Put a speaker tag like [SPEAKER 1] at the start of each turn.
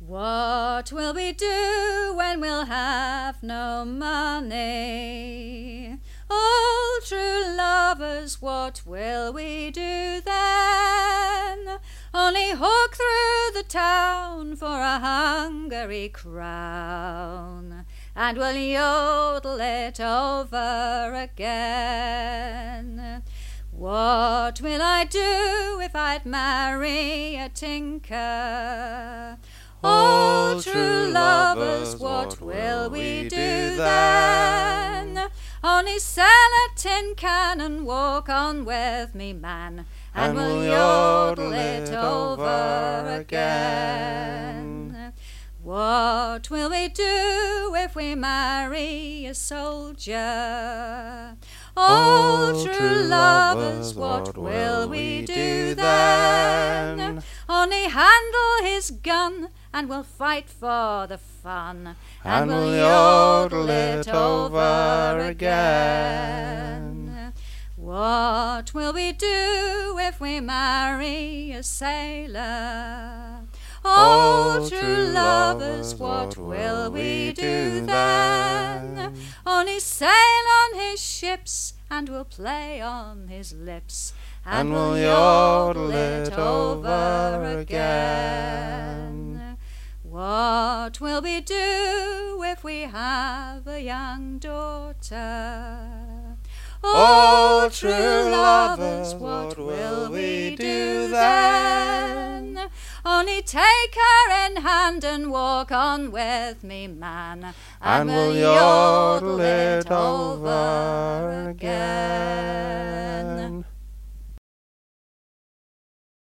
[SPEAKER 1] What will we do when we'll have no money? All true lovers, what will we do then? Only hawk through the town for a Hungary crown, and we'll yodel it over again. What will I do if I'd marry a tinker? All true lovers, what will we do then? Only sell a tin can and walk on with me, man, and we'll yodel it over again. What will we do if we marry a soldier? All true lovers, what will we do then? Only handle his gun, and we'll fight for the fun, and we'll yodel it over again. What will we do if we marry a sailor? All true lovers, what will we do then? Only sail on his ships, and we'll play on his lips, and we'll yodel it over again. What will we do if we have a young daughter? All true lovers, what will we do then? Only take her in hand and walk on with me, man, and we'll yodel it over again.